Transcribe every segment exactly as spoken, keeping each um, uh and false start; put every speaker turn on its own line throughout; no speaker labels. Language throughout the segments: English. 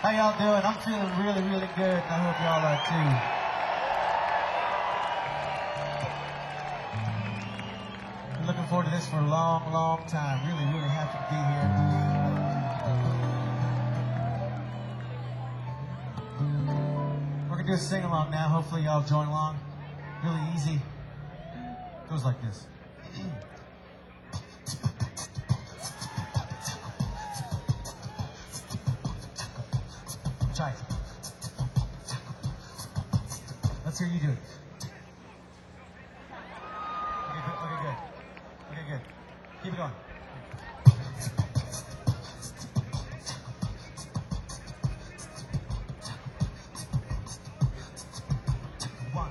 How y'all doing? I'm feeling really, really good, and I hope y'all are too. Been looking forward to this for a long, long time. Really, really happy to be here. We're gonna do a sing-along now. Hopefully y'all join along. Really easy. Goes like this. Try it. Let's hear you do it. Okay, good. Okay, good. Okay, good. Keep it going. One.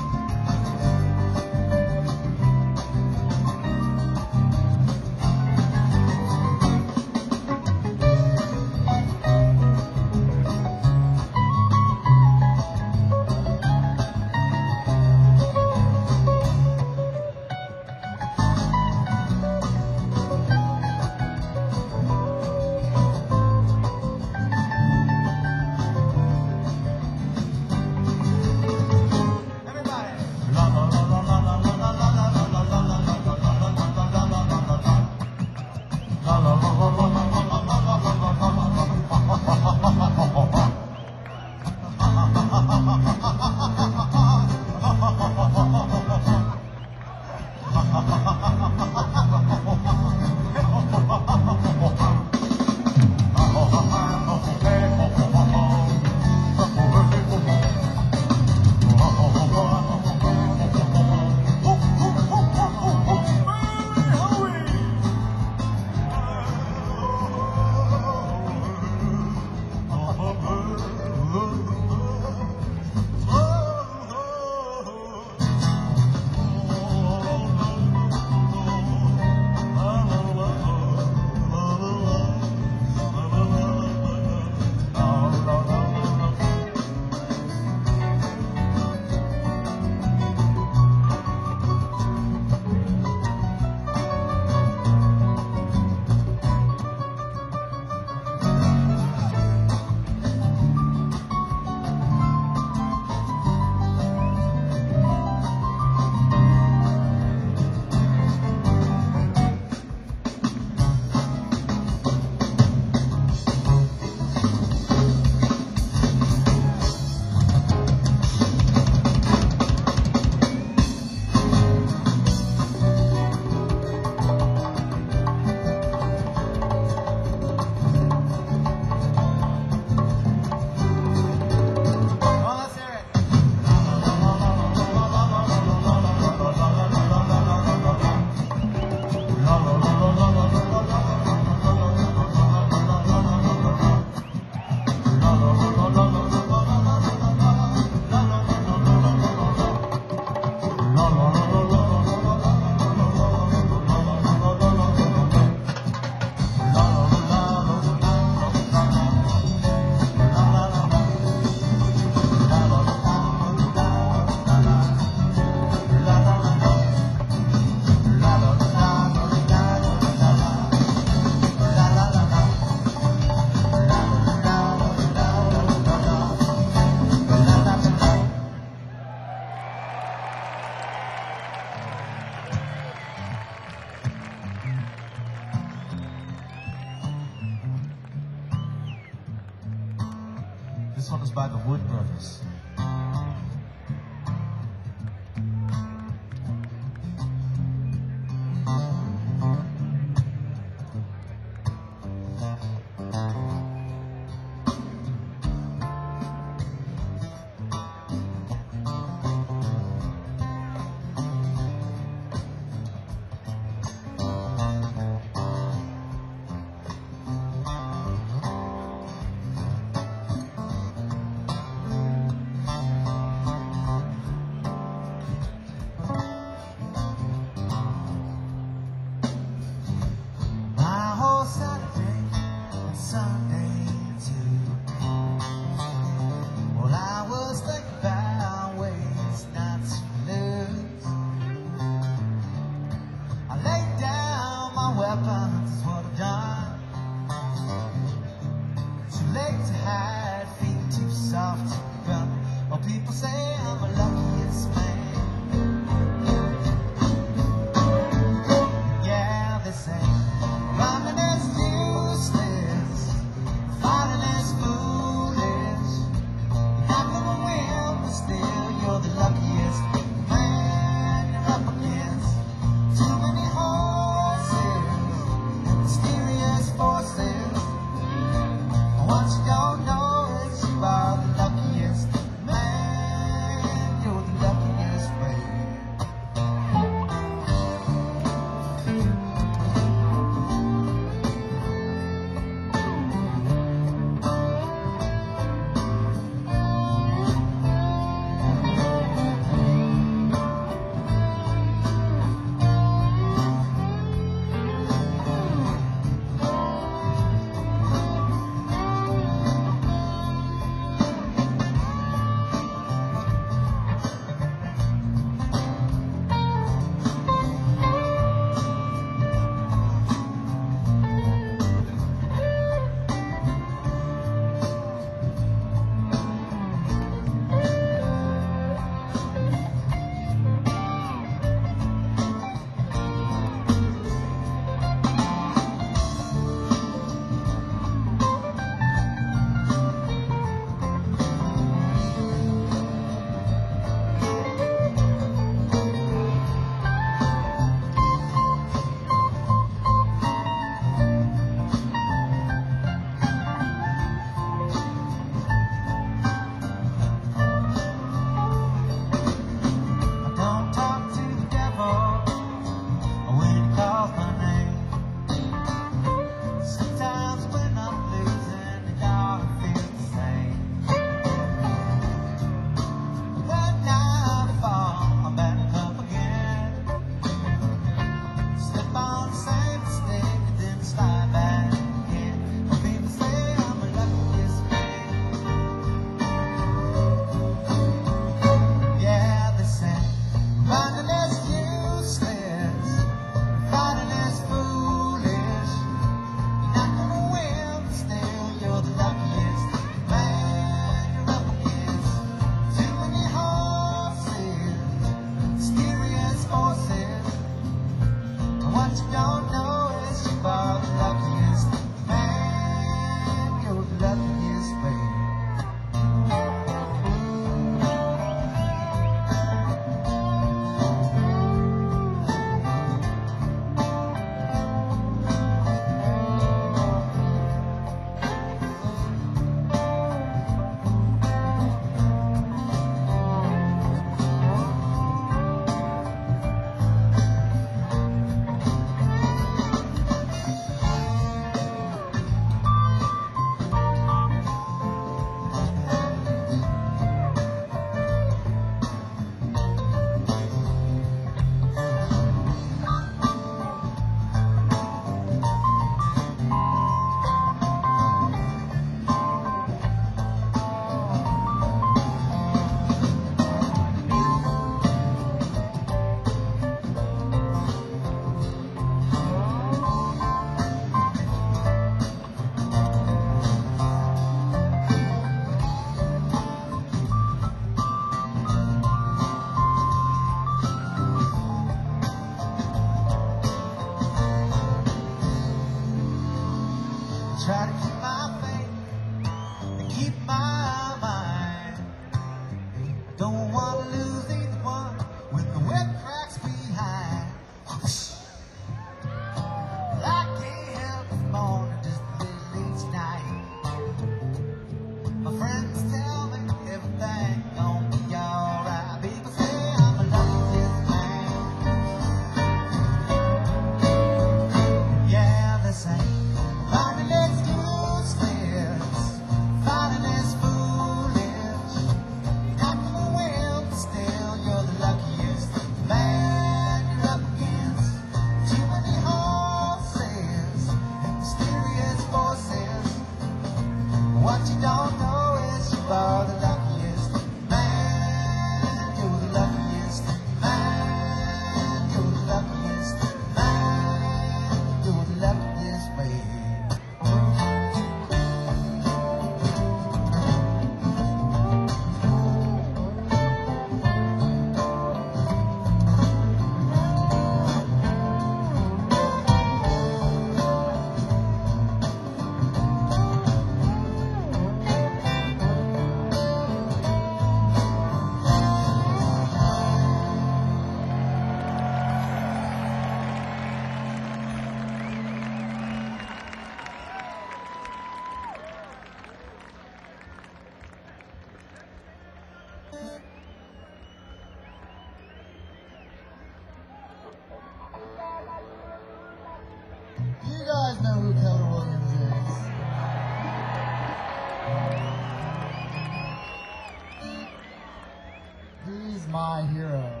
He's my hero.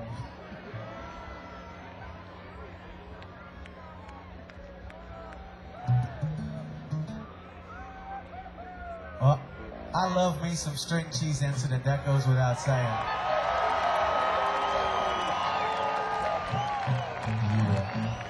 Well, I love me some string cheese incident. That goes without saying.
Yeah.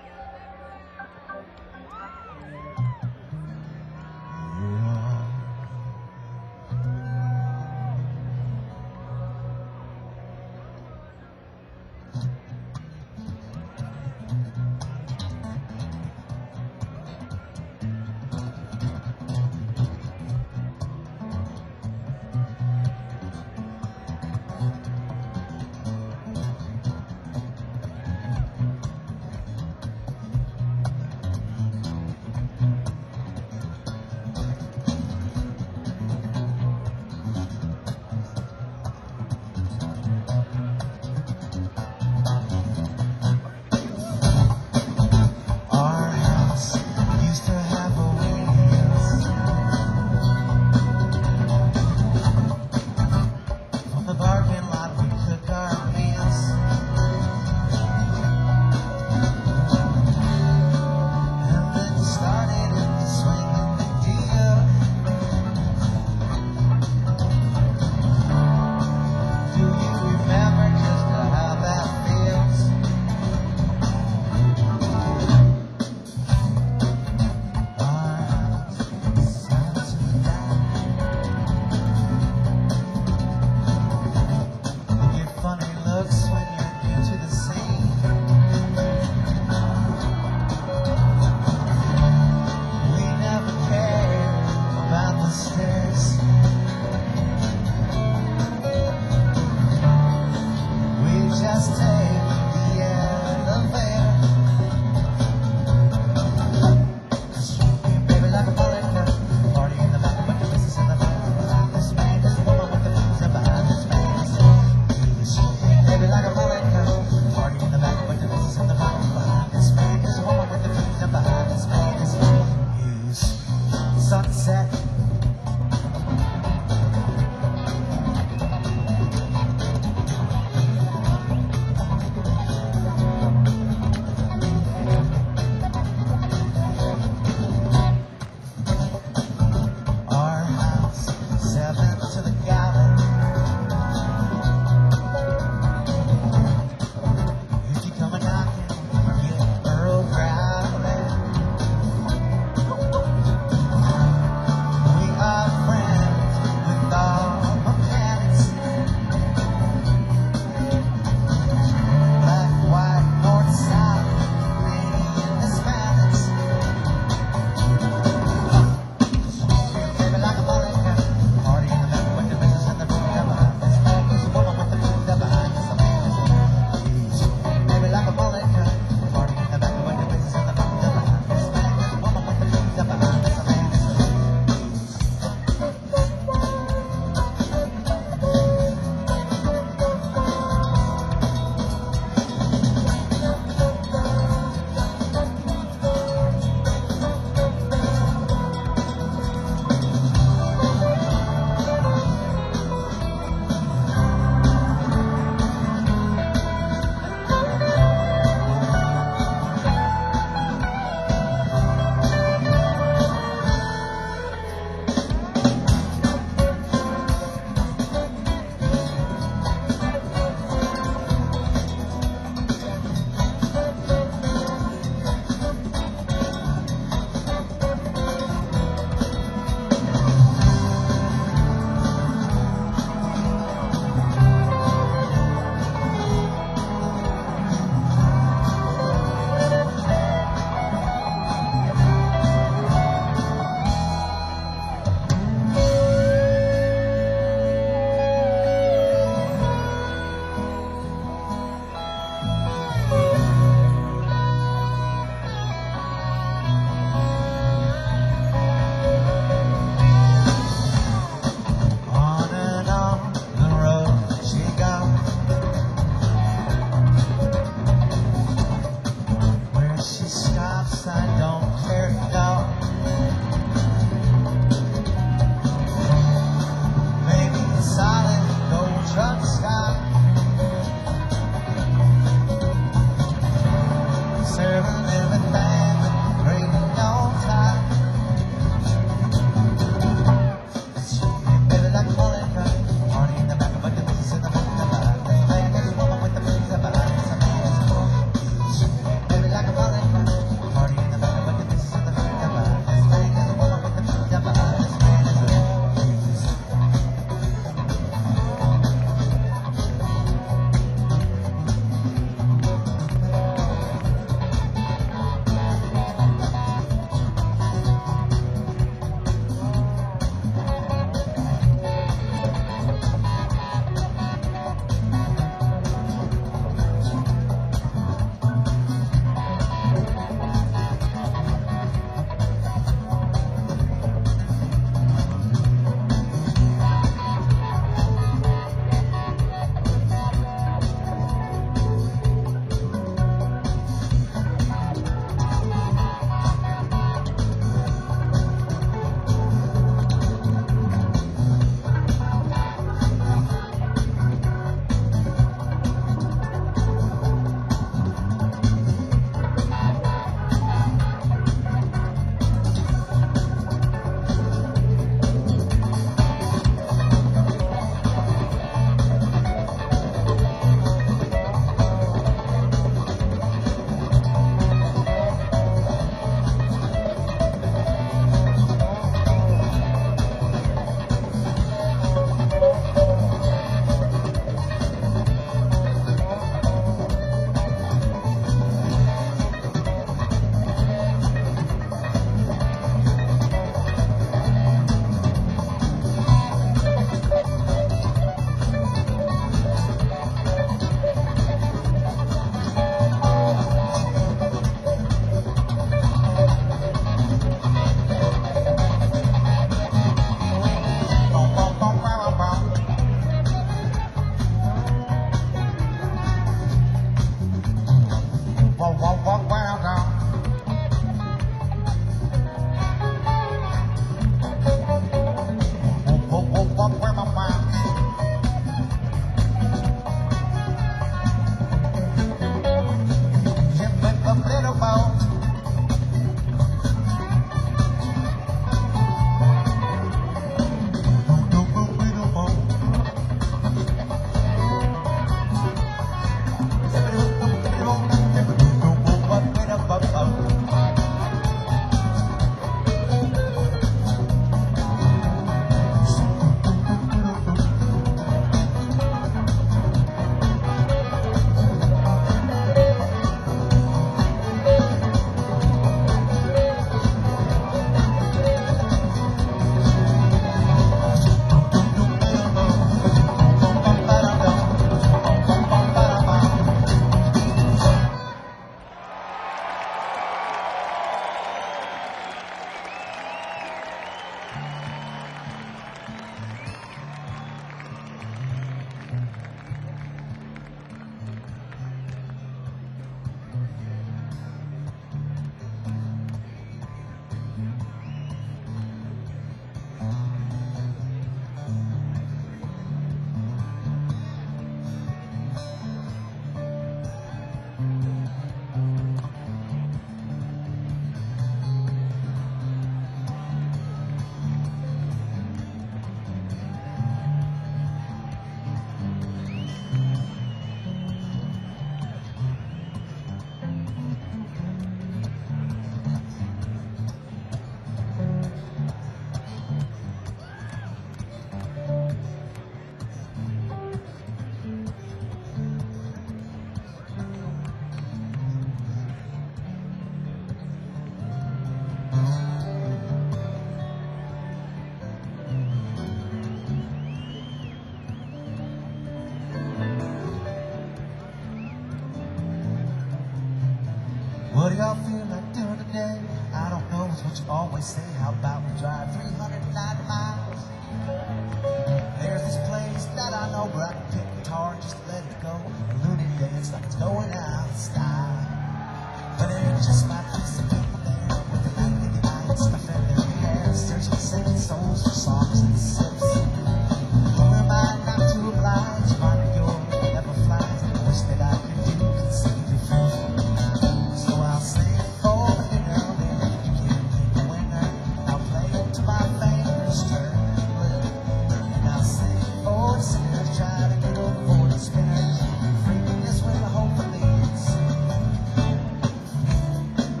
day. I don't know what you always say. How about we drive three hundred ninety miles? There's this place that I know where I can pick guitar and just let it go. A loony dance like it's going out of style. But it just might be some people there with the night in the eye and stuff in their hair, searching second souls for songs and sips. Who am I not to oblige? Finding your never flies. I wish that I could do could save you free. So I'll sing for the winner, winner. You can't pick a winner. I'll play it to my fingers turn blue. And I'll sing for the sinners, try to get over the spinners. Freaking this way, hopefully it's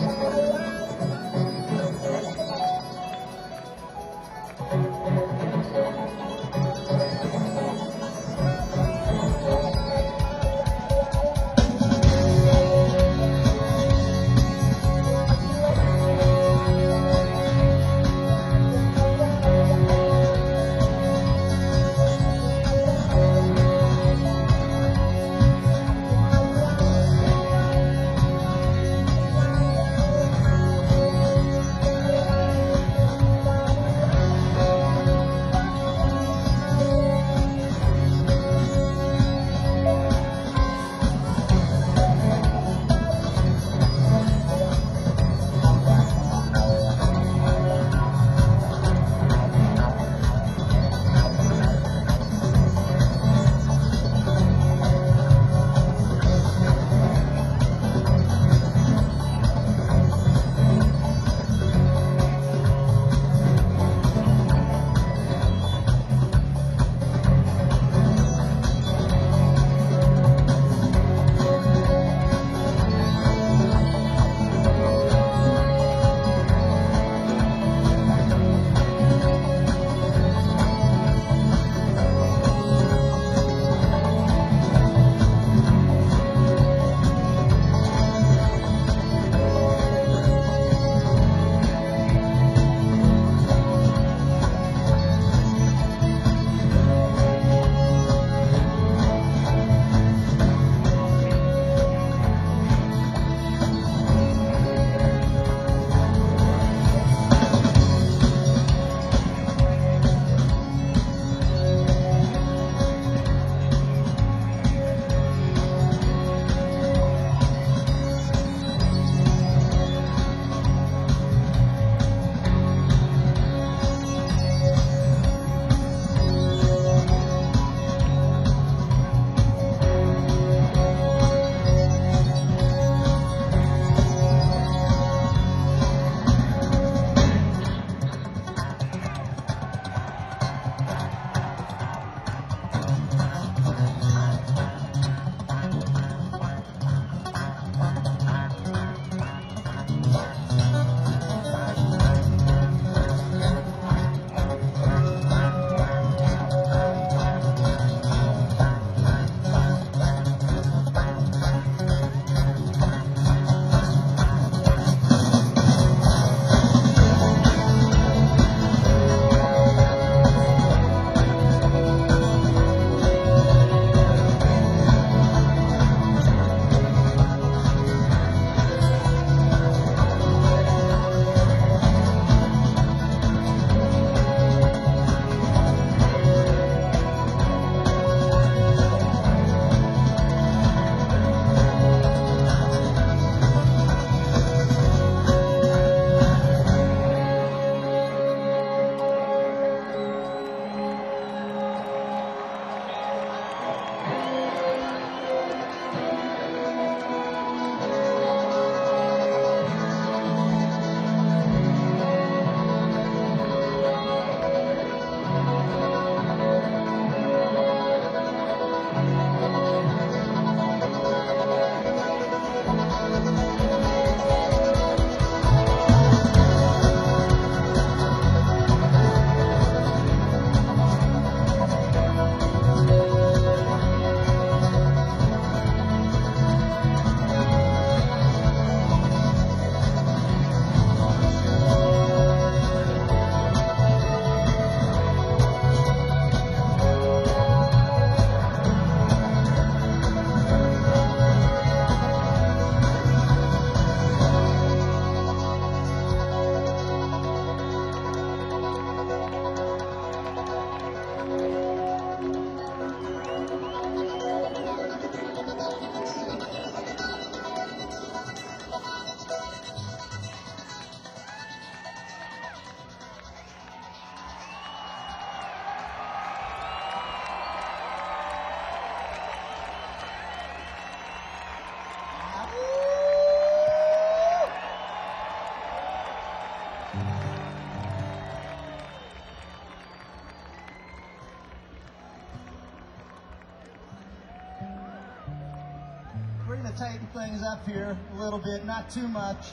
We're going to tighten things up here a little bit, not too much.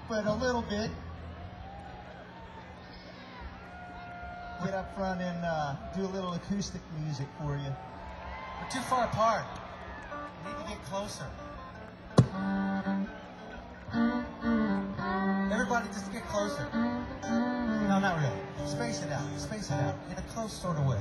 but a little bit. Get up front and uh, do a little acoustic music for you.
We're too far apart. We need to get closer. Everybody just get closer. No, not really. Space it out. Space it out. In a close sort of way.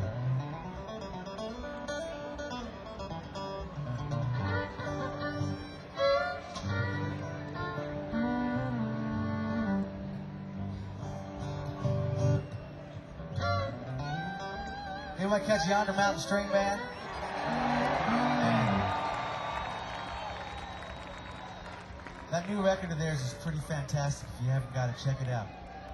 Anybody catch Yonder Mountain String Band? That new record of theirs is pretty fantastic. If you haven't got it, check it out.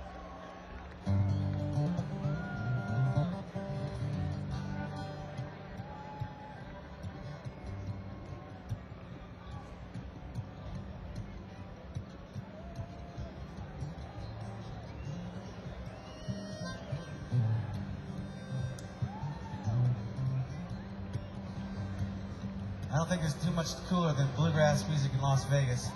I don't think there's too much cooler than bluegrass music in Las Vegas.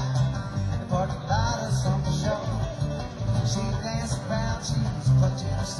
She danced around, she was clutching herself.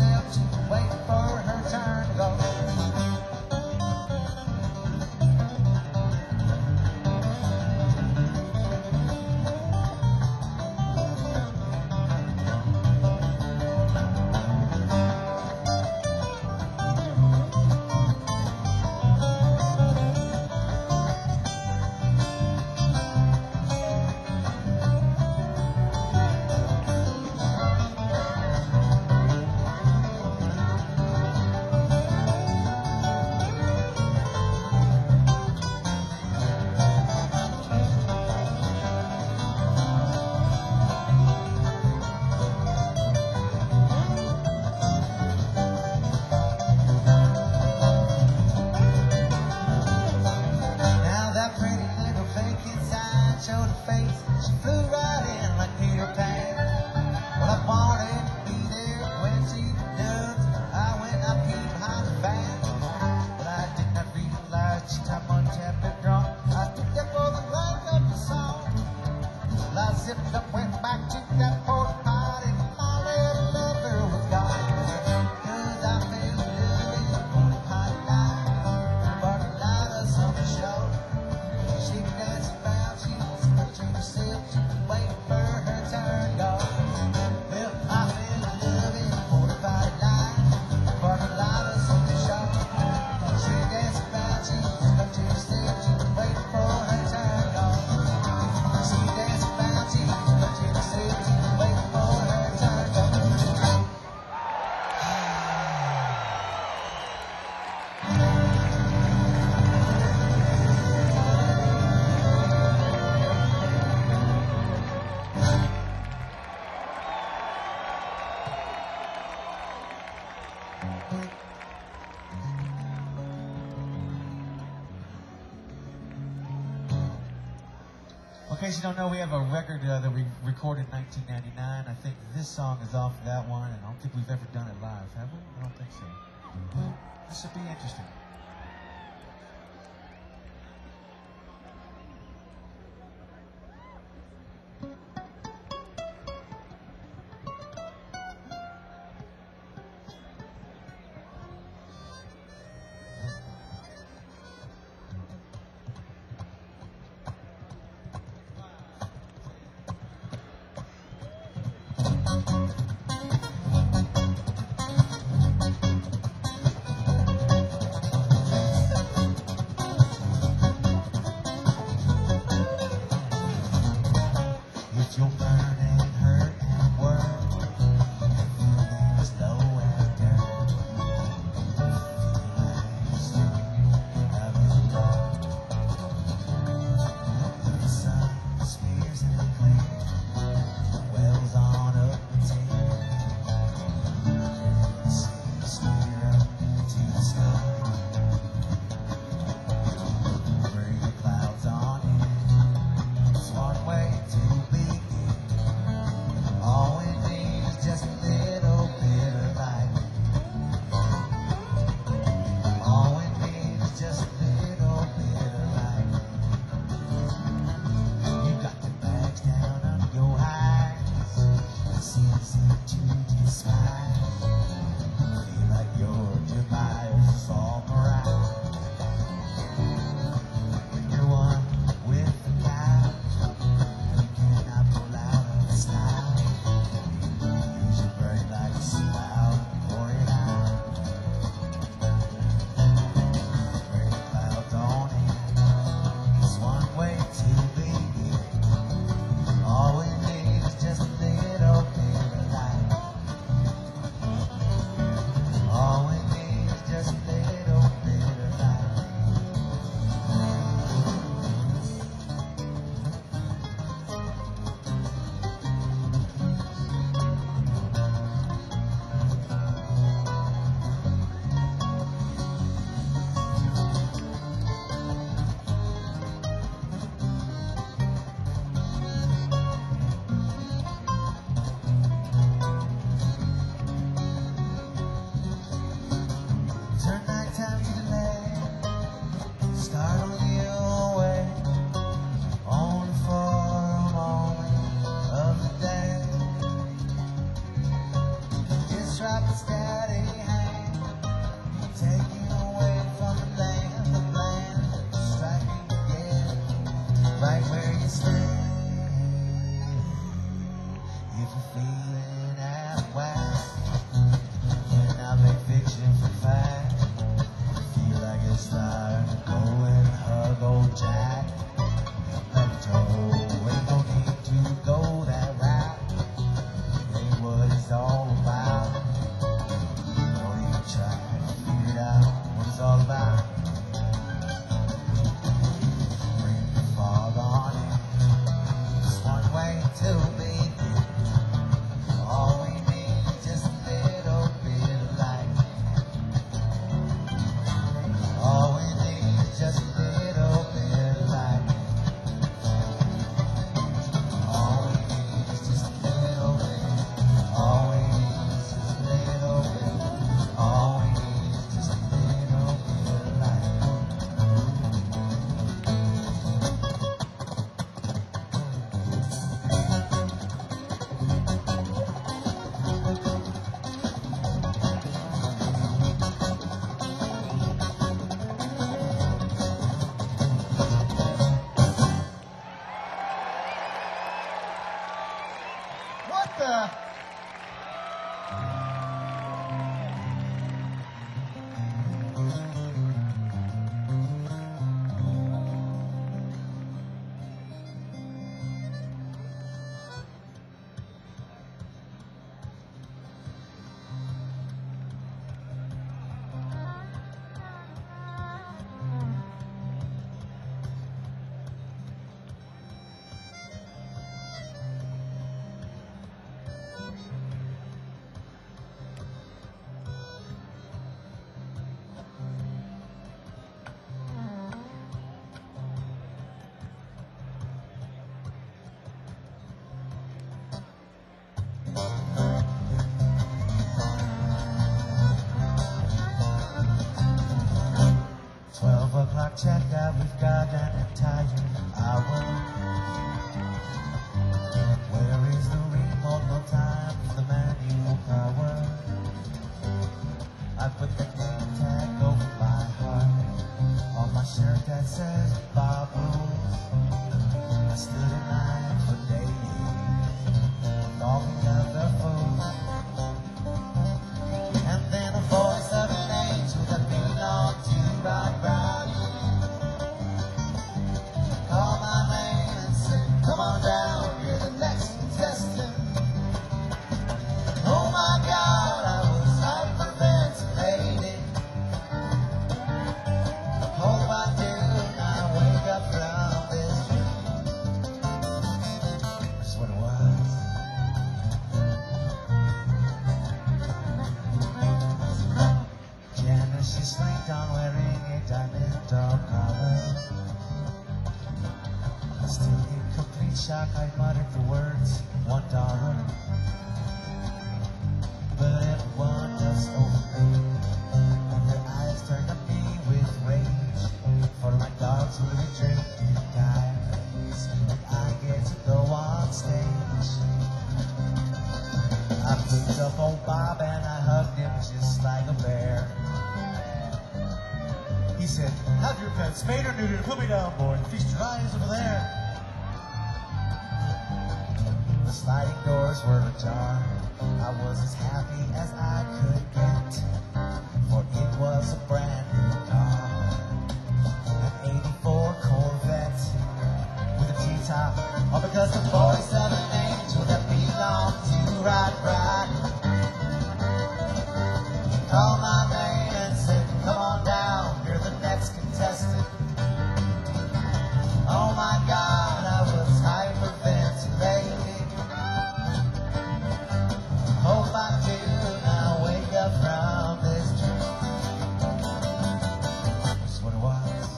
zipped up, went back to that porta potty. My little lover was gone. 'Cause I feel good in the porta potty life. But a lot of summer show. She could dance around, she was touching herself, she was waiting for her turn. Go. Well, I feel good in the porta potty life. But a lot of summer show. She could dance around, she was touching herself, she was waiting for her turn. Go. She danced around, she was touching herself, she was waiting for her turn. Go.
In case you don't know, we have a record uh, that we recorded in nineteen ninety-nine. I think this song is off that one, and I don't think we've ever done it live, have we? I don't think so. This should be interesting.
If you're burning, hurt, and work, feeling as low as dirt, feeling having a dark. The sun smears in the clear, wells on up the tear. See steer up to the sky, bring the clouds on in. It's one way to begin. All we need is just a little bit of light. All we need is just a little bit of light. You got the bags down under your eyes, the sins into your smile. Feel like your demise is all right. When you're one with the clouds, you cannot pull out of the slide. Use your brain like a smile, pour it out. Bring the clouds on in. It's one way to begin. All we need is just a little bit of light. All we need is just a little bit of light. Turn nighttime to delay. Start on your way. Only for a moment of the day. Just drop a steady hand. Take you away from the land, the land. Striking again, right where you stay. If you're feeling out of whack, can I make fiction for fact? Feel like it's time to go and hug old Jack. Let it go, ain't no need to go that route. It ain't what it's all about. Don't even try to figure it out what it's all about. Bring the fog on in. that we've got an entire hour. Where is the remote? No time for the manual power. I put the name tag over my heart on my shirt that says Bob Rules. I stood in line for days, with all the other fools. And then a voice of an angel that belonged to Rock Rock called my name and said, come on down, you're the next contestant. Oh my God, I was hyperventilating. Hope I do not wake up from this dream. That's what it was. Janice, she slinked on wearing a diamond dog collar. Still in complete shock, I muttered the words, one dollar. But everyone else overheard, and their eyes turned on me with rage. For my dogs really drink guys, and I get to go on stage. I picked up old Bob and I hugged him just like a bear. He said, have your pets spayed or neutered, put me down, boy, and feast your eyes over there. The sliding doors were ajar. I was as happy as I could get, for it was a brand new car, an eighty-four Corvette with a T-top, all because the voice of an angel that belonged to Rod Rod called my name and said, come on down, you're the next contestant. Oh my God, I was hyperventilating. Hope I do now wake up from this dream. That's what it was.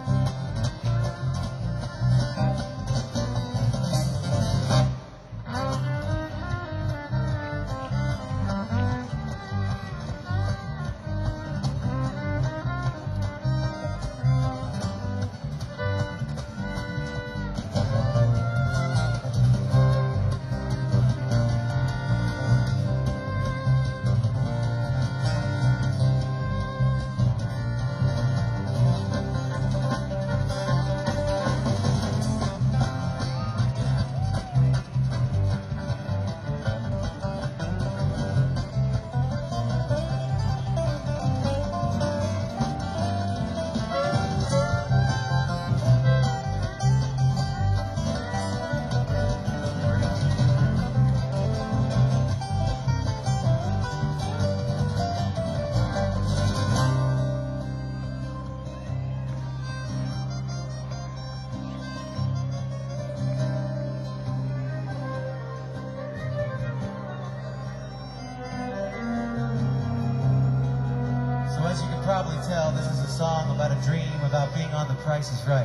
As you can probably tell, this is a song about a dream about being on The Price is Right.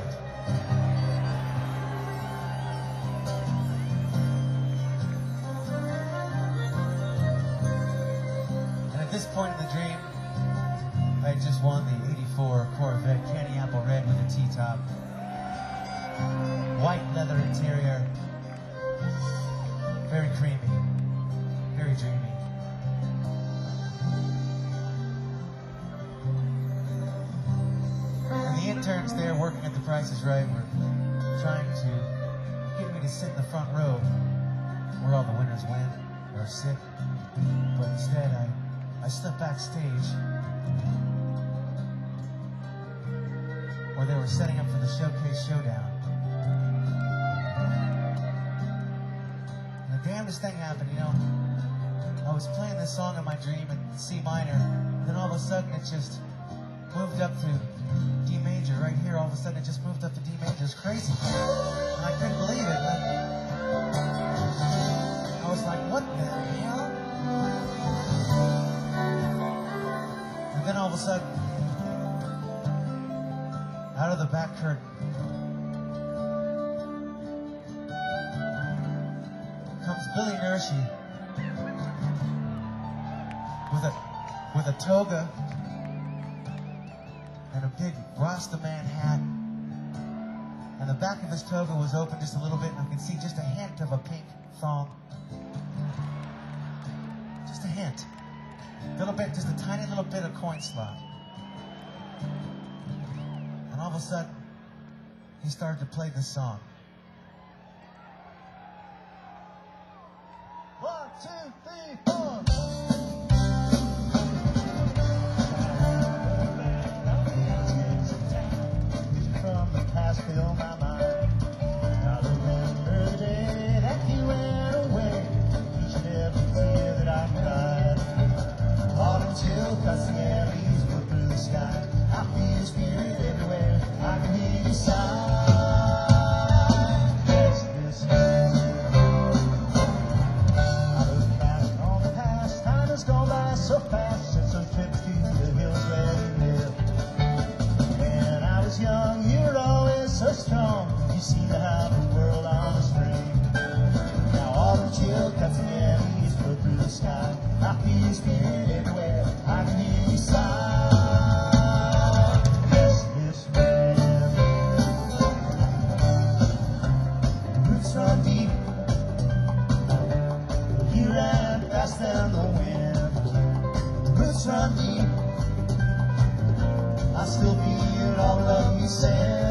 And at this point in the dream, I had just won the eighty-four Corvette Candy Apple Red with a T-top, white leather interior, very creamy, very dreamy. The interns there working at The Price is Right were trying to get me to sit in the front row where all the winners went or sit. But instead, I, I slipped backstage where they were setting up for the Showcase Showdown. And the damnedest thing happened, you know. I was playing this song in my dream in C minor, and then all of a sudden it just moved up to D major right here. All of a sudden it just moved up to D major. It's crazy. And I couldn't believe it. I was like, what the hell? And then all of a sudden, out of the back curtain, comes Billy Nershi with a with a toga and a big Rasta man hat
and the back of his toga was open just a little bit, and I could see just a hint of a pink thong. Just a hint. A little bit, just a tiny little bit of coin slot. And all of a sudden, he started to play this song. One, two, three, four. From the past fill my mind. I remember the day that you went away. Each and every tear that I cried. Autumn chill cuts the air, leaves go through the sky. I feel your spirit everywhere. I can hear you sigh. Yes, this I look back on the past. Time has gone by so fast since those trips to the hills where we lived. When I was young, you were always so strong. You seem to have the world on a string. Now autumn chill cuts the air, leaves go through the sky. I feel your spirit everywhere. I can hear you sigh. Yes, this man. Roots run deep. You ran faster than the wind. Roots run deep. I still feel all the love you send.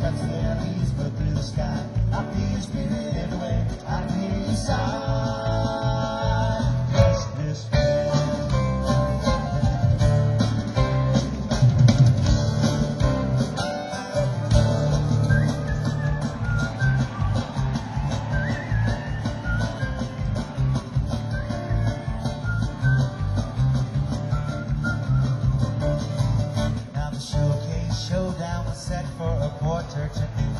that's their knees, but through the sky. I feel your spirit everywhere. I hear you sigh. Just this way. Now the showcase showdown was set for a quarter to noon.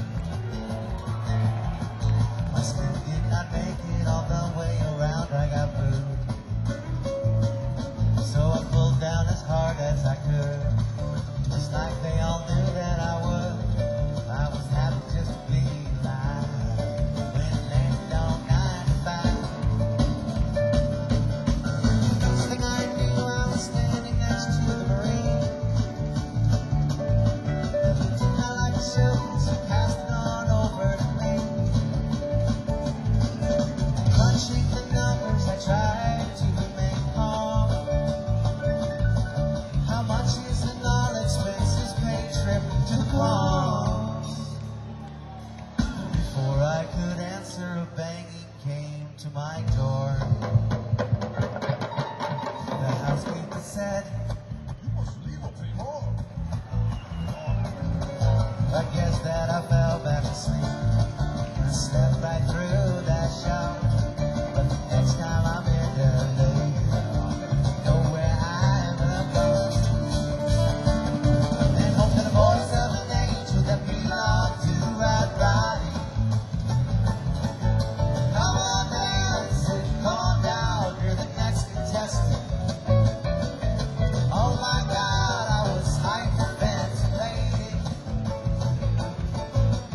My skin did not make it all the way around, I got booed. So I pulled down as hard as I could, just like they all knew that I would. I was happy just to be alive when it landed on ninety-five. Next thing I knew, I was standing next to the Marine. I like the show, so passed it on over to me. Punching the numbers, I tried to remain calm. How much is an all-expenses paid trip to Guam? Before I could answer, a banging came to my door. The housekeeper said, "You must leave up more." I guess that I fell back asleep. I slept right through that show. But the next time I'm in L A, know where I'm gonna go. And hope that the voice of an angel that belonged to right body. Come on down, sit, calm down, you're the next contestant. Oh my God, I was hyperventilating.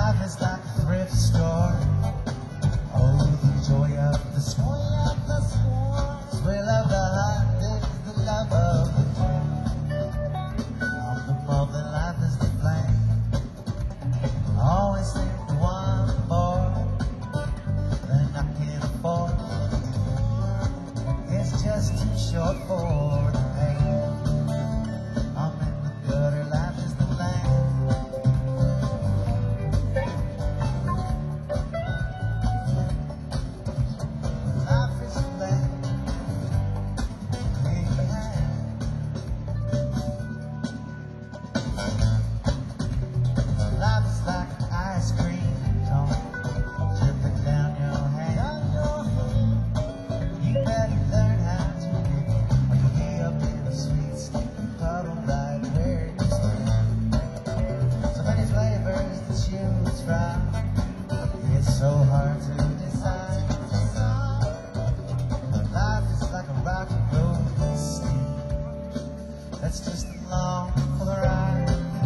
Life is like a thrift store. Oh, the joy of the sport. Thrill of the hunt is the love of the dream. On the bulb that life is the flame. Always think the one more than I can afford. It's just too short for the pain. I'm in the gutter, life is the lane. Life is the lane. Life is like an ice cream cone dripping down your hand. You better learn how to dig it when you get up in a sweet sticky puddle right where you stand. So many flavors to choose from. It's so hard to decide. Life is like a rock and roll steam that's just along for the ride.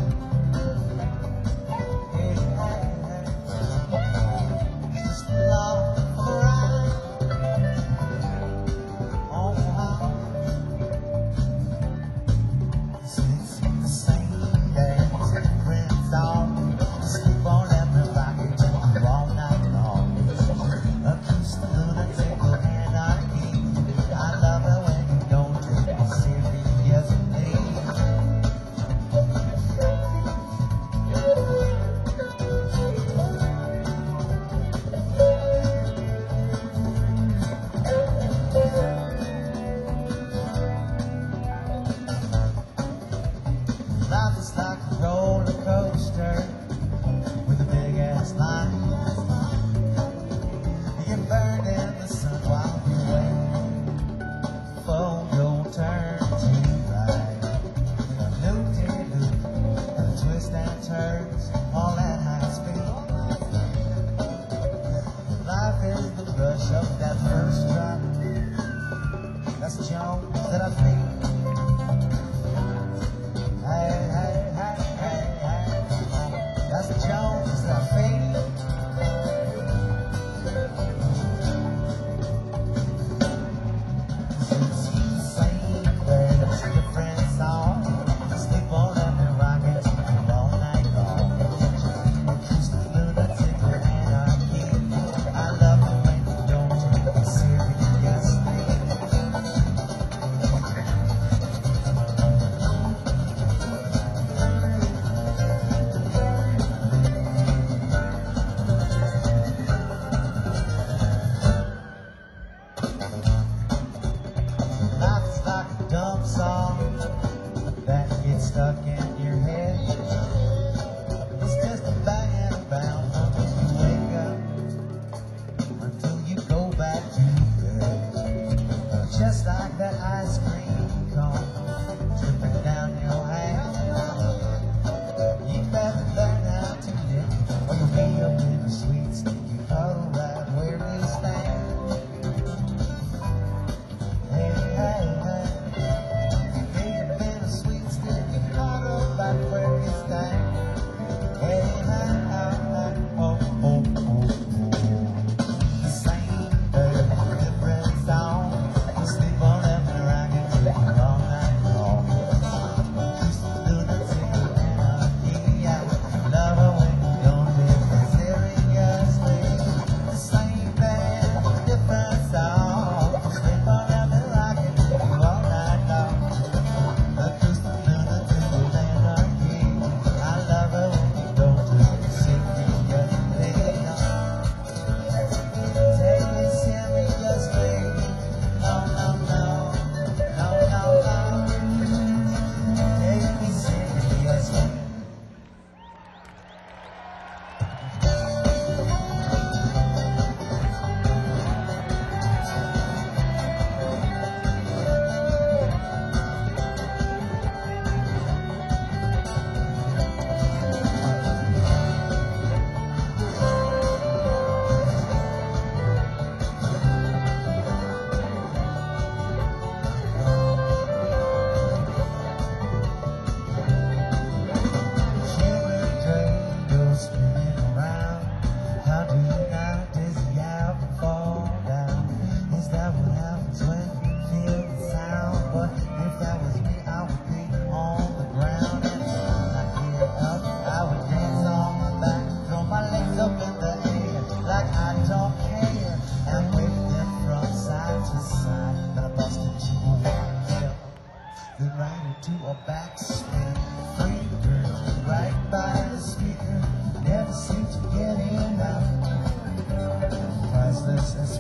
Hey, hey, hey. Just along for the ride. Oh, how it's the same days and friends on sleep on every rocket all night long. Accused the lunatic of anarchy. I love it when you don't take me seriously. Life is like a roller coaster with a big ass line. You get burned in the sun while you wait for your turn to ride. Loop de loop, and twists and turns, all at high speed. Life is the rush of that first drop. That's the Jones that I feel. Hey, hey, hey, hey, hey.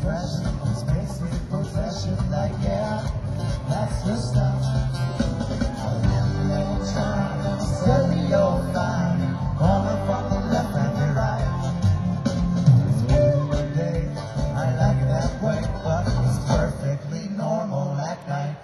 expression, it's basic possession, like yeah, that's the stuff. Time, stereo fine, going from the left and the right. It's beautiful day, I like that way, but it's perfectly normal at night.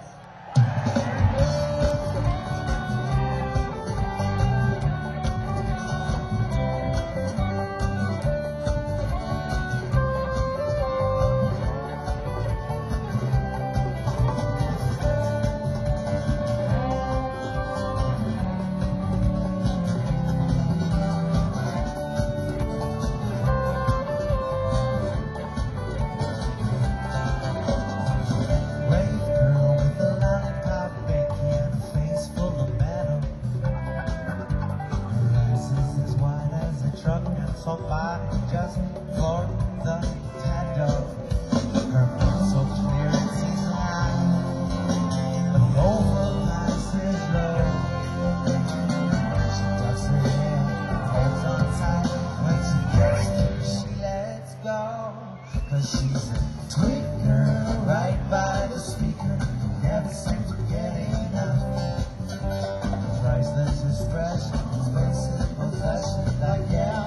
Somebody just for the tattoo. Her voice so clear and sees high, but the overpass is low. She tucks her hair, holds on tight. When she gets to, she lets go. Cause she's a tweaker, right by the speaker, never seems to get enough. Priceless is fresh, expensive possession, like yeah.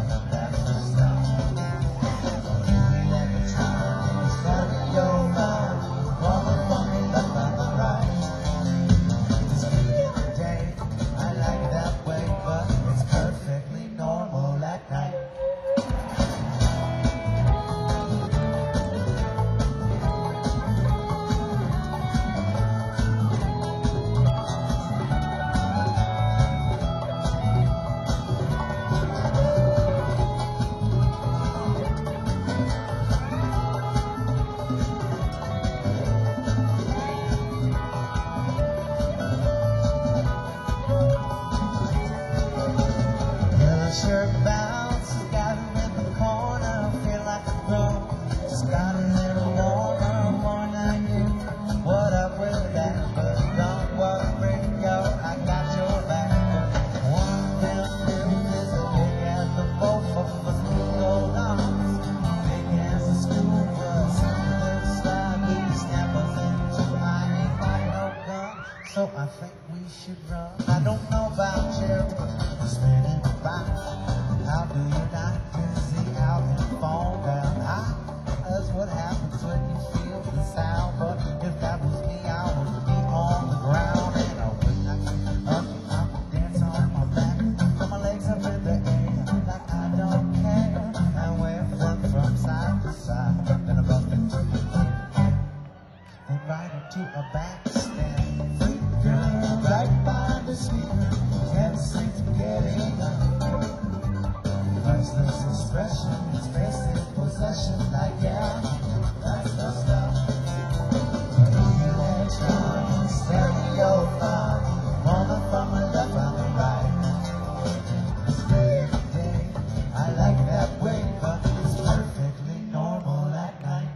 Shirt bounce, got her in the corner, feel like a pro. Just got a little warmer, more than you. What up with that? But don't worry, yo, I got your back. One little dude is as big as the both of us gold arms, big as a school bus. Little slightly snap us into I ain't got no gun, so I think we should run. I don't know about you, but spinning about. How do you not dizzy out and fall down? Ah, that's what happens when you feel the sound. But if that was me, I would be on the ground. And I would not get up, I would dance on my back, put my legs up in the air, like I don't care. And wave them from side to side, then above into the air, then right into a backstand. Freak girl, right by the speaker, can't seem to get enough. Priceless expression, it's basic possession, like yeah, that's the stuff. Electronic, stereo fine, rolling from the left and the right. It's every day, I like that way, but it's perfectly normal at night.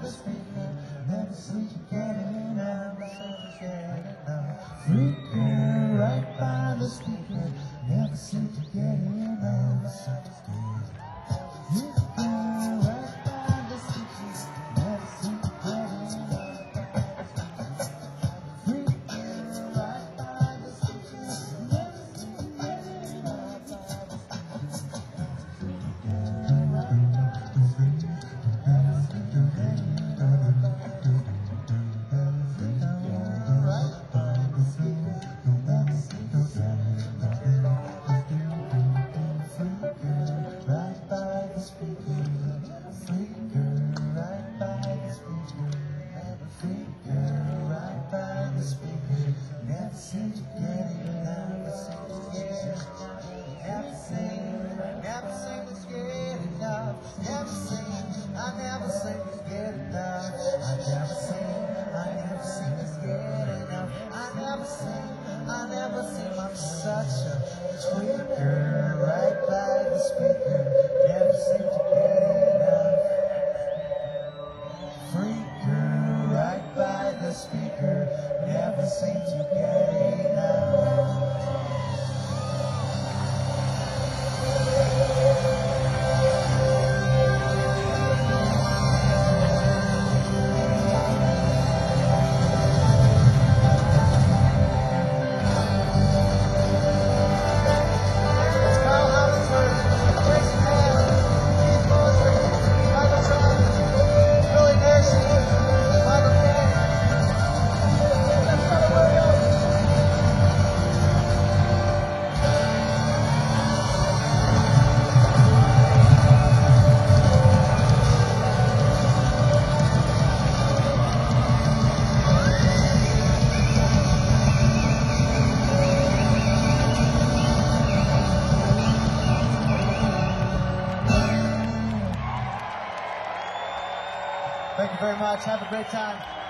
the speaker. Never seem to get enough. Freaking right by the speaker. Never seem to get enough. Freaking right by the speaker. Never seem to get enough. Freaking right by the speaker. Never seem to get enough. Such a tweaker, right by the speaker, never seem to get enough. Freaker, right by the speaker, never seem to get enough. Thank you very much. Have a great time.